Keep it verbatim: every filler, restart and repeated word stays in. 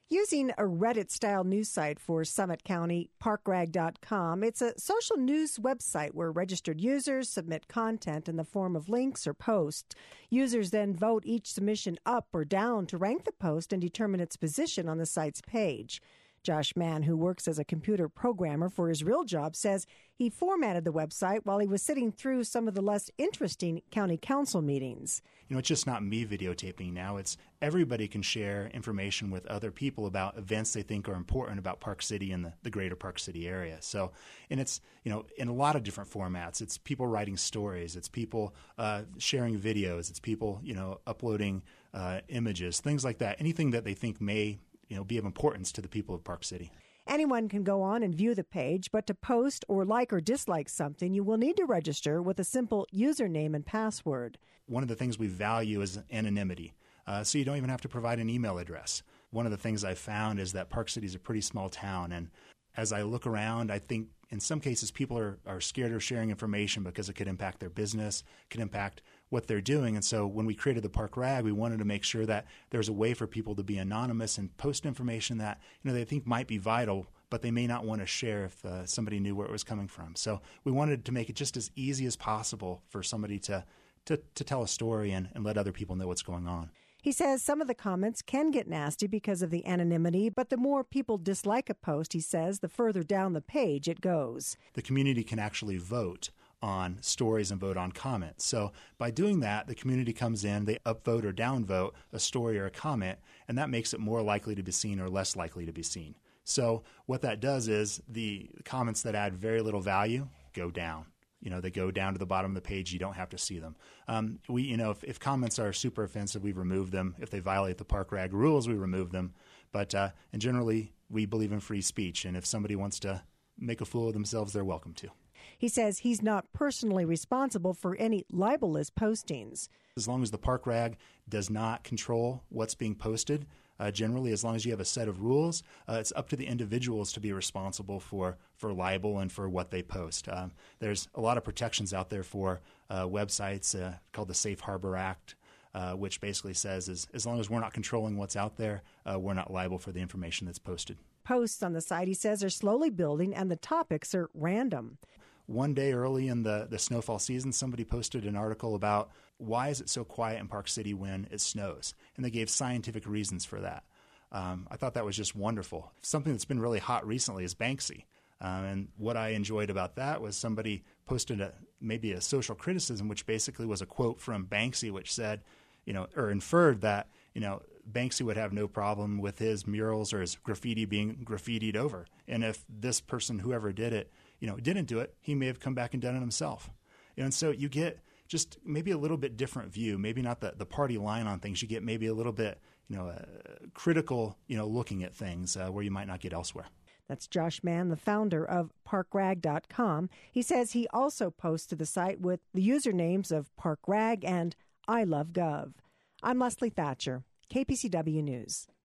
Using a Reddit-style news site for Summit County, park rag dot com, it's a social news website where registered users submit content in the form of links or posts. Users then vote each submission up or down to rank the post and determine its position on the site's page. Josh Mann, who works as a computer programmer for his real job, says he formatted the website while he was sitting through some of the less interesting county council meetings. You know, it's just not me videotaping now. It's everybody can share information with other people about events they think are important about Park City and the, the greater Park City area. So, and it's, you know, in a lot of different formats. It's people writing stories. It's people uh, sharing videos. It's people, you know, uploading uh, images, things like that. Anything that they think may you know, be of importance to the people of Park City. Anyone can go on and view the page, but to post or like or dislike something, you will need to register with a simple username and password. One of the things we value is anonymity, uh, so you don't even have to provide an email address. One of the things I've found is that Park City is a pretty small town, and as I look around, I think in some cases people are, are scared of sharing information because it could impact their business, could impact what they're doing. And so when we created the Park Rag, we wanted to make sure that there's a way for people to be anonymous and post information that you know they think might be vital, but they may not want to share if uh, somebody knew where it was coming from. So we wanted to make it just as easy as possible for somebody to to, to tell a story and, and let other people know what's going on. He says some of the comments can get nasty because of the anonymity, but the more people dislike a post, he says, the further down the page it goes. The community can actually vote on stories and vote on comments. So by doing that, the community comes in, they upvote or downvote a story or a comment, and that makes it more likely to be seen or less likely to be seen. So what that does is the comments that add very little value go down. You know, they go down to the bottom of the page. You don't have to see them. Um, we, you know, if, if comments are super offensive, we remove them. If they violate the Park Rag rules, we remove them. But uh, and generally, we believe in free speech. And if somebody wants to make a fool of themselves, they're welcome to. He says he's not personally responsible for any libelous postings. As long as the Park Rag does not control what's being posted, uh, generally, as long as you have a set of rules, uh, it's up to the individuals to be responsible for, for libel and for what they post. Um, there's a lot of protections out there for uh, websites uh, called the Safe Harbor Act, uh, which basically says is, as long as we're not controlling what's out there, uh, we're not liable for the information that's posted. Posts on the site, he says, are slowly building and the topics are random. One day early in the, the snowfall season, somebody posted an article about why is it so quiet in Park City when it snows? And they gave scientific reasons for that. Um, I thought that was just wonderful. Something that's been really hot recently is Banksy. Um, and what I enjoyed about that was somebody posted a, maybe a social criticism, which basically was a quote from Banksy, which said, you know, or inferred that, you know, Banksy would have no problem with his murals or his graffiti being graffitied over. And if this person, whoever did it, you know, didn't do it, he may have come back and done it himself. And so you get just maybe a little bit different view, maybe not the, the party line on things. You get maybe a little bit, you know, uh, critical, you know, looking at things uh, where you might not get elsewhere. That's Josh Mann, the founder of park rag dot com. He says he also posts to the site with the usernames of ParkRag and I Love Gov. I'm Leslie Thatcher, K P C W News.